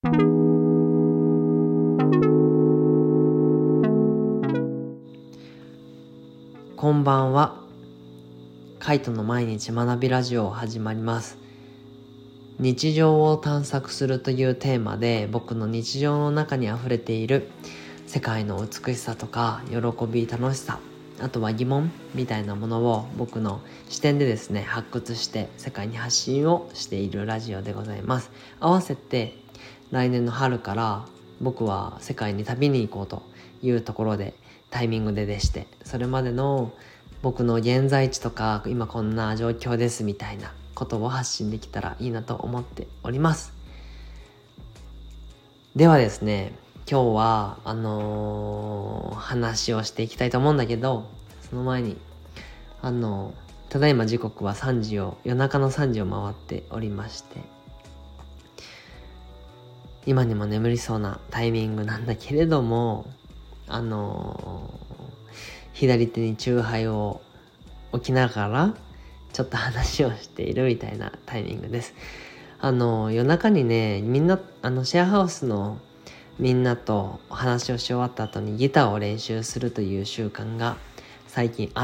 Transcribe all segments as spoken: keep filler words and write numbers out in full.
こんばんは。カイトの毎日学びラジオ始まります。日常を探索するというテーマで、僕の日常の中にあふれている世界の美しさとか喜び、楽しさ、あとは疑問みたいなものを僕の視点でですね発掘して世界に発信をしているラジオでございます。合わせて来年の春から僕は世界に旅に行こうというところでタイミングででして、それまでの僕の現在地とか今こんな状況ですみたいなことを発信できたらいいなと思っております。ではですね、今日はあのー、話をしていきたいと思うんだけど、その前にあのただいま時刻はさんじを夜中のさんじを回っておりまして、今にも眠りそうなタイミングなんだけれども、あのー、左手にチューハイを置きながらちょっと話をしているみたいなタイミングです。あの夜中にね、みんなあのシェアハウスのみんなと話をし終わった後にギターを練習するという習慣が最近あって、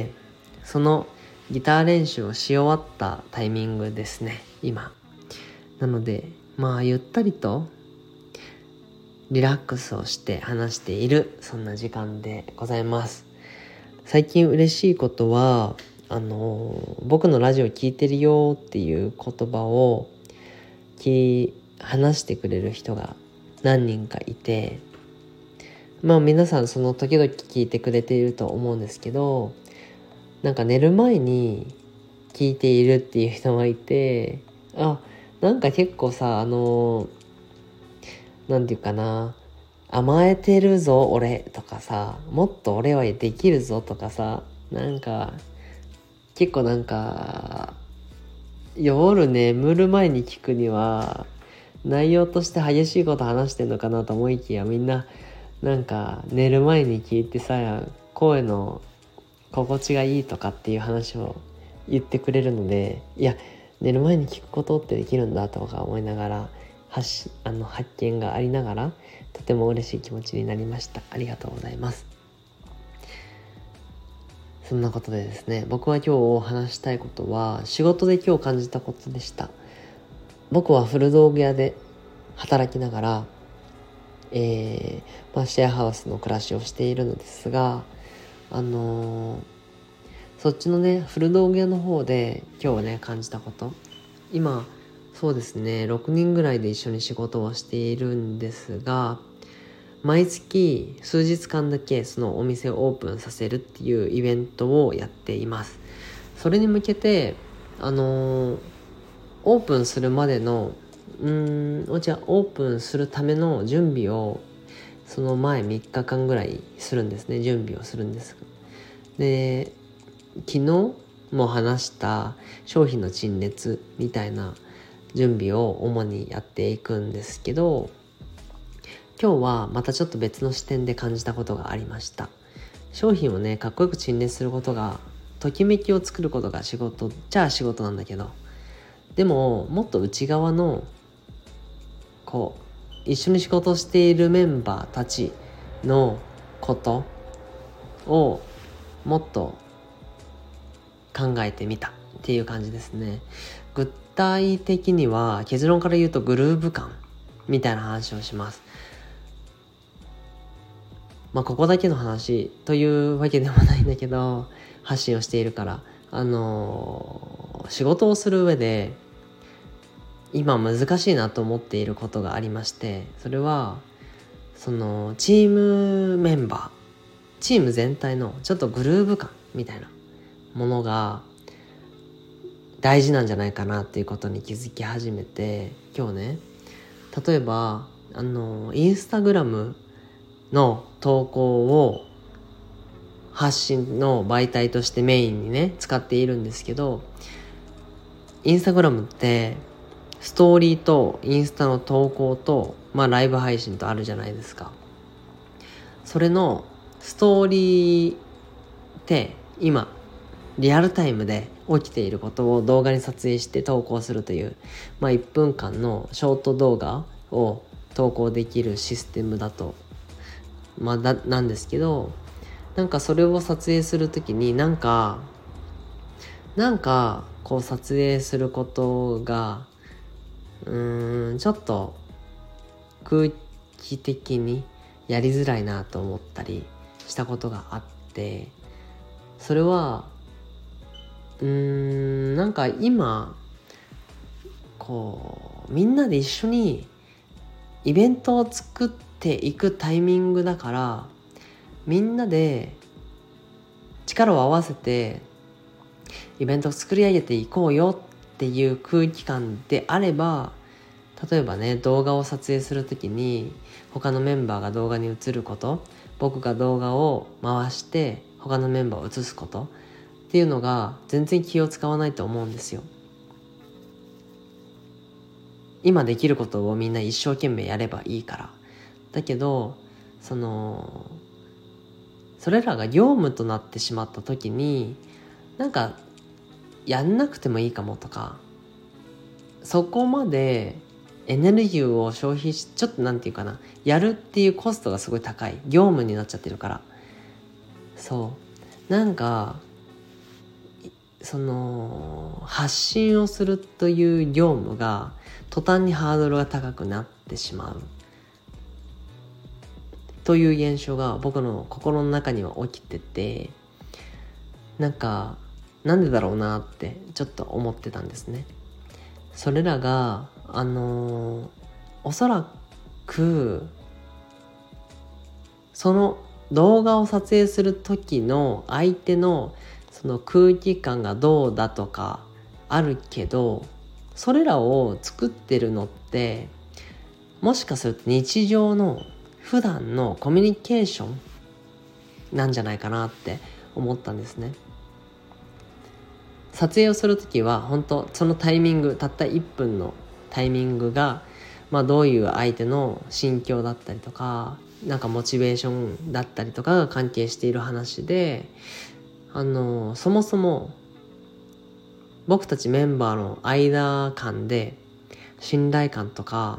そのギター練習をし終わったタイミングですね今なので、まあゆったりとリラックスをして話している、そんな時間でございます。最近嬉しいことはあの僕のラジオ聞いてるよっていう言葉をき話してくれる人が何人かいて、まあ皆さんその時々聞いてくれていると思うんですけど、なんか寝る前に聞いているっていう人がいて、あ、なんか結構さ、あのなんていうかな、甘えてるぞ俺とかさ、もっと俺はできるぞとかさ、なんか結構なんか夜眠る前に聞くには内容として激しいこと話してんのかなと思いきや、みんななんか寝る前に聞いてさ、声の心地がいいとかっていう話を言ってくれるので、いや寝る前に聞くことってできるんだとか思いながら、発あの発見がありながらとても嬉しい気持ちになりました。ありがとうございます。そんなことでですね、僕は今日話したいことは仕事で今日感じたことでした。僕は古道具屋で働きながら、えーまあ、シェアハウスの暮らしをしているのですが、あのー、そっちのね古道具屋の方で今日ね感じたこと、今そうですねろくにんぐらいで一緒に仕事をしているんですが、毎月数日間だけそのお店をオープンさせるっていうイベントをやっています。それに向けてあのー、オープンするまでのうーんじゃあオープンするための準備をその前みっかかんぐらいするんですね準備をするんですで、昨日も話した商品の陳列みたいな準備を主にやっていくんですけど、今日はまたちょっと別の視点で感じたことがありました。商品をねかっこよく陳列することが、ときめきを作ることが仕事じゃあ仕事なんだけど、でももっと内側のこう一緒に仕事をしているメンバーたちのことをもっと考えてみたっていう感じですね。具体的には結論から言うとグルーヴ感みたいな話をします。まあここだけの話というわけでもないんだけど、発信をしているからあのー、仕事をする上で今難しいなと思っていることがありまして、それはそのチームメンバーチーム全体のちょっとグルーヴ感みたいなものが大事なんじゃないかなっていうことに気づき始めて、今日ね例えばあのインスタグラムの投稿を発信の媒体としてメインにね使っているんですけど、インスタグラムってストーリーとインスタの投稿と、まあ、ライブ配信とあるじゃないですか。それのストーリーって今リアルタイムで起きていることを動画に撮影して投稿するという、まあ、いっぷんかんのショート動画を投稿できるシステムだとまあだなんですけど、なんかそれを撮影するときになんかなんかこう撮影することがうーんちょっと空気的にやりづらいなと思ったりしたことがあって、それはうーんなんか今こうみんなで一緒にイベントを作っていくタイミングだから、みんなで力を合わせてイベントを作り上げていこうよっていう空気感であれば、例えばね動画を撮影するときに他のメンバーが動画に映ること、僕が動画を回して他のメンバーを映すことっていうのが全然気を使わないと思うんですよ。今できることをみんな一生懸命やればいいから。だけどそのそれらが業務となってしまった時に、なんかやんなくてもいいかもとか、そこまでエネルギーを消費し、ちょっとなんていうかな、やるっていうコストがすごい高い業務になっちゃってるから、そうなんかその発信をするという業務が途端にハードルが高くなってしまうという現象が僕の心の中には起きてて、なんかなんでだろうなってちょっと思ってたんですね。それらがあのー、おそらくその動画を撮影する時の相手のその空気感がどうだとかあるけど、それらを作ってるのってもしかすると日常の普段のコミュニケーションなんじゃないかなって思ったんですね。撮影をするときは本当そのタイミング、たったいっぷんのタイミングが、まあ、どういう相手の心境だったりとか、なんかモチベーションだったりとかが関係している話で、あのそもそも僕たちメンバーの間間で信頼感とか、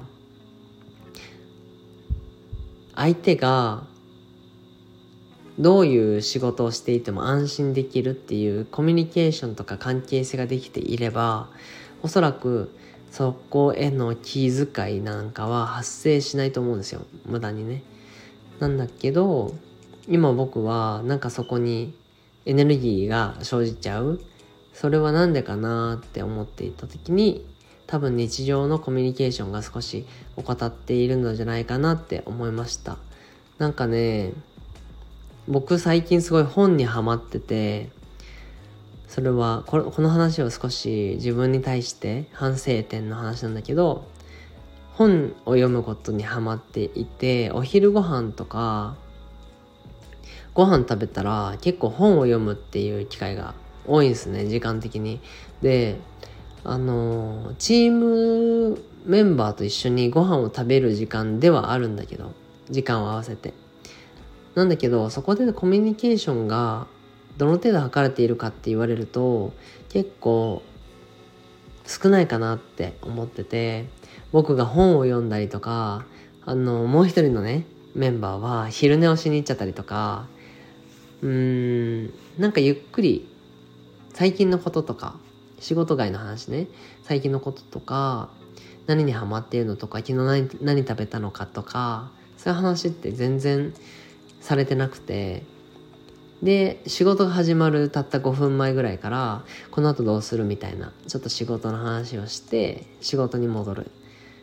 相手がどういう仕事をしていても安心できるっていうコミュニケーションとか関係性ができていれば、おそらくそこへの気遣いなんかは発生しないと思うんですよ、無駄にね。なんだけど今僕はなんかそこにエネルギーが生じちゃう。それはなんでかなって思っていた時に、多分日常のコミュニケーションが少し怠っているのじゃないかなって思いました。なんかね、僕最近すごい本にハマってて、それはこれこの話を少し自分に対して反省点の話なんだけど、本を読むことにハマっていて、お昼ご飯とかご飯食べたら結構本を読むっていう機会が多いんですね、時間的に。で、あのチームメンバーと一緒にご飯を食べる時間ではあるんだけど、時間を合わせてなんだけど、そこでコミュニケーションがどの程度図れているかって言われると結構少ないかなって思ってて、僕が本を読んだりとか、あのもう一人のねメンバーは昼寝をしに行っちゃったりとか、うーんなんかゆっくり最近のこととか、仕事外の話ね、最近のこととか、何にハマっているのとか、昨日 何, 何食べたのかとか、そういう話って全然されてなくて、で仕事が始まるたったごふんまえぐらいから、この後どうするみたいなちょっと仕事の話をして仕事に戻る。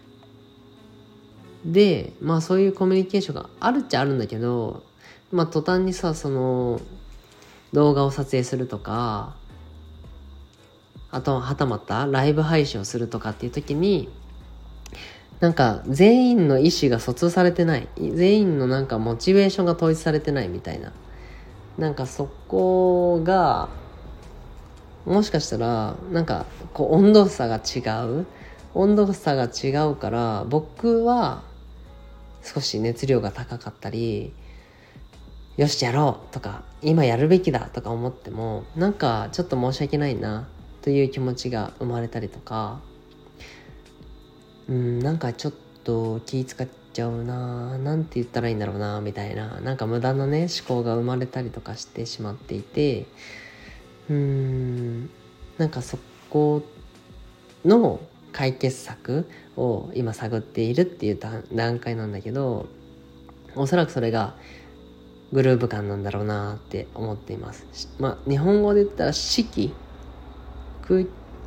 でまあそういうコミュニケーションがあるっちゃあるんだけど、まあ途端にさ、その動画を撮影するとか、あとはたまたライブ配信をするとかっていう時に、なんか全員の意思が疎通されてない、全員のなんかモチベーションが統一されてないみたいな、なんかそこがもしかしたらなんかこう温度差が違う温度差が違うから、僕は少し熱量が高かったり、よしやろうとか今やるべきだとか思っても、なんかちょっと申し訳ないなという気持ちが生まれたりとか、うんなんかちょっと気使っちゃうな、なんて言ったらいいんだろうなみたいな、なんか無駄なね思考が生まれたりとかしてしまっていて、うーんなんかそこの解決策を今探っているっていう段階なんだけど、おそらくそれがグルーヴ感なんだろうなって思っています。まあ日本語で言ったら四季空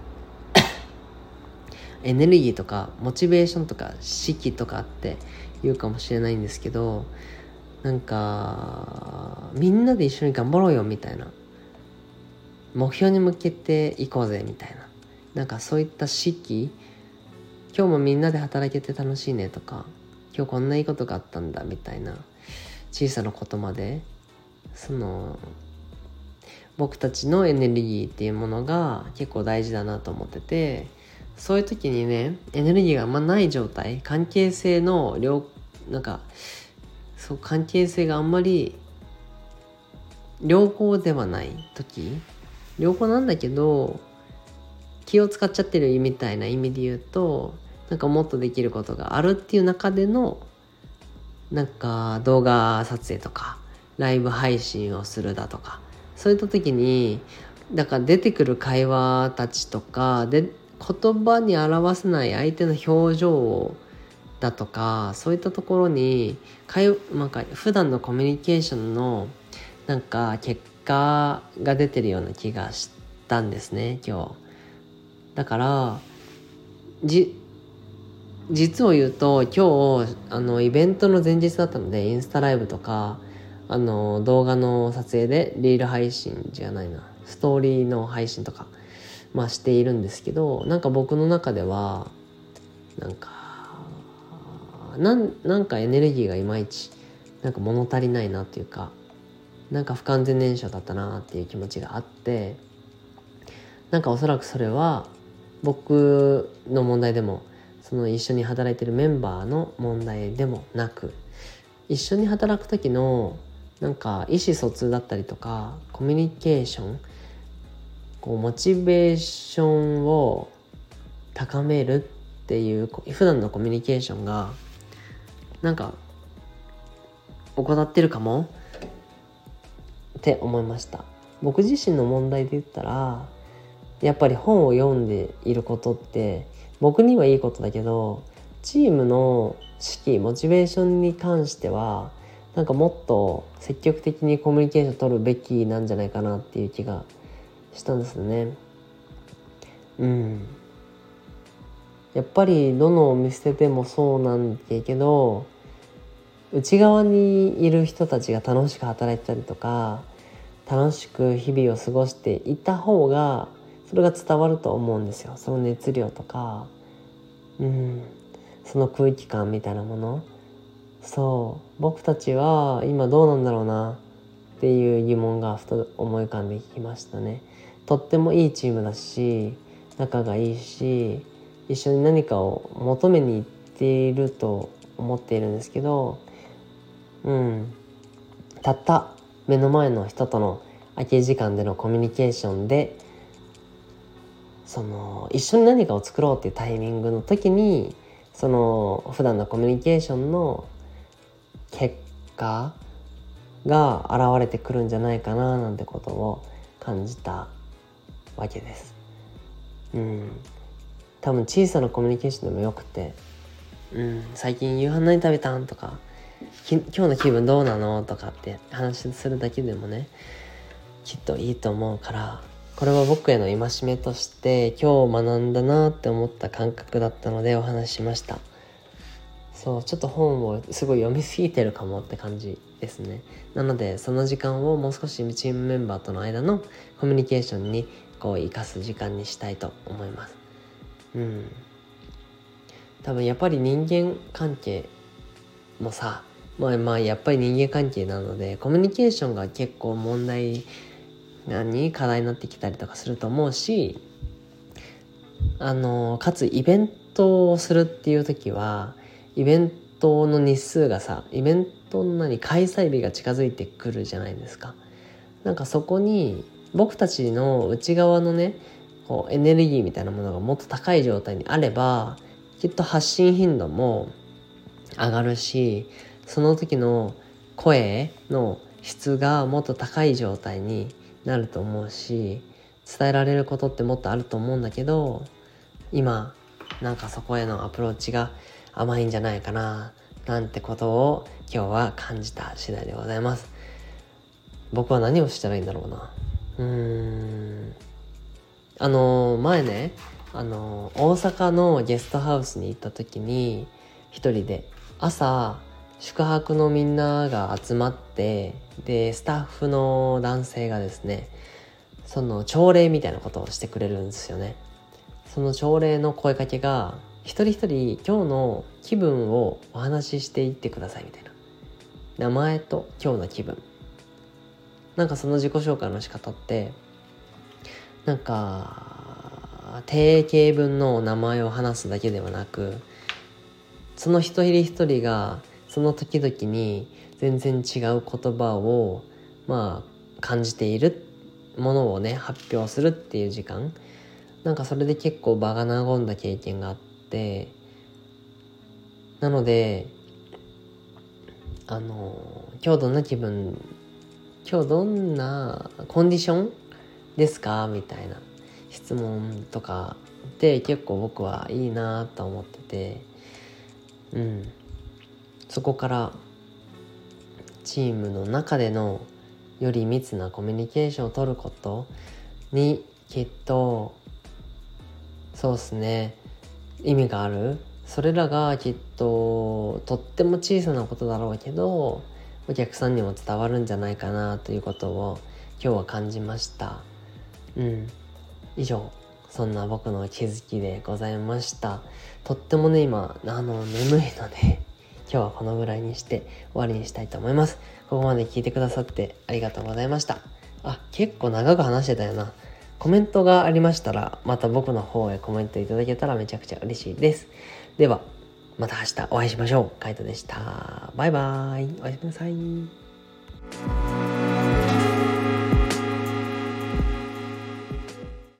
エネルギーとかモチベーションとか士気とかって言うかもしれないんですけど、なんかみんなで一緒に頑張ろうよみたいな、目標に向けていこうぜみたいな、なんかそういった士気、今日もみんなで働けて楽しいねとか、今日こんないいことがあったんだみたいな小さなことまで、その僕たちのエネルギーっていうものが結構大事だなと思ってて、そういう時にねエネルギーがあんまない状態、関係性の両なんかそう関係性があんまり良好ではない時、良好なんだけど気を使っちゃってるみたいな意味で言うと、なんかもっとできることがあるっていう中でのなんか動画撮影とかライブ配信をするだとか、そういった時にだから出てくる会話たちとかで言葉に表せない相手の表情だとか、そういったところに会なんか普段のコミュニケーションのなんか結果が出てるような気がしたんですね今日。だからじ実を言うと今日あのイベントの前日だったので、インスタライブとかあの動画の撮影でリール配信じゃないなストーリーの配信とかまあしているんですけど、なんか僕の中ではなんかなんなんかエネルギーがいまいちなんか物足りないなっていうか、なんか不完全燃焼だったなっていう気持ちがあって、なんかおそらくそれは僕の問題でもその一緒に働いてるメンバーの問題でもなく、一緒に働く時のなんか意思疎通だったりとかコミュニケーション、こうモチベーションを高めるっていう普段のコミュニケーションがなんか怠ってるかもって思いました。僕自身の問題で言ったらやっぱり本を読んでいることって僕にはいいことだけど、チームの士気モチベーションに関してはなんかもっと積極的にコミュニケーション取るべきなんじゃないかなっていう気がしたんですね。うんやっぱりどのお店でもそうなんだけど、内側にいる人たちが楽しく働いてたりとか楽しく日々を過ごしていた方がそれが伝わると思うんですよ。その熱量とか、うん、その空気感みたいなもの。そう僕たちは今どうなんだろうなっていう疑問がふと思い浮かんできましたね。とってもいいチームだし仲がいいし一緒に何かを求めに行っていると思っているんですけど、うんたった目の前の人との空き時間でのコミュニケーションでその一緒に何かを作ろうっていうタイミングの時にその普段のコミュニケーションの結果が現れてくるんじゃないかななんてことを感じたわけです。うん多分小さなコミュニケーションでもよくて、うん最近夕飯何食べたんとか今日の気分どうなのとかって話するだけでもねきっといいと思うから、これは僕への戒めとして今日学んだなって思った感覚だったのでお話ししました。そうちょっと本をすごい読みすぎてるかもって感じですね。なのでその時間をもう少しチームメンバーとの間のコミュニケーションにこう生かす時間にしたいと思います。うん多分やっぱり人間関係もさまあまあやっぱり人間関係なのでコミュニケーションが結構問題何課題になってきたりとかすると思うし、あのかつイベントをするっていう時はイベントの日数がさイベントの何開催日が近づいてくるじゃないですか。なんかそこに僕たちの内側のねこうエネルギーみたいなものがもっと高い状態にあればきっと発信頻度も上がるし、その時の声の質がもっと高い状態になると思うし、伝えられることってもっとあると思うんだけど、今なんかそこへのアプローチが甘いんじゃないかななんてことを今日は感じた次第でございます。僕は何をしたらいいんだろうな。うーんあの前ねあの大阪のゲストハウスに行った時に、一人で朝宿泊のみんなが集まって、でスタッフの男性がですね、その朝礼みたいなことをしてくれるんですよね。その朝礼の声かけが、一人一人今日の気分をお話ししていってくださいみたいな。名前と今日の気分。なんかその自己紹介の仕方って、なんか定型文の名前を話すだけではなく、その一人一人がその時々に全然違う言葉をまあ感じているものをね発表するっていう時間、なんかそれで結構場が和んだ経験があって、なのであの今日どんな気分、今日どんなコンディションですかみたいな質問とかって結構僕はいいなと思ってて、うんそこからチームの中でのより密なコミュニケーションを取ることにきっとそうですね意味がある。それらがきっととっても小さなことだろうけど、お客さんにも伝わるんじゃないかなということを今日は感じました。うん以上、そんな僕の気づきでございました。とってもね今あの眠いので今日はこのぐらいにして終わりにしたいと思います。ここまで聞いてくださってありがとうございました。あ、結構長く話してたよな。コメントがありましたらまた僕の方へコメントいただけたらめちゃくちゃ嬉しいです。ではまた明日お会いしましょう。カイトでした。バイバーイ。おやすみなさい。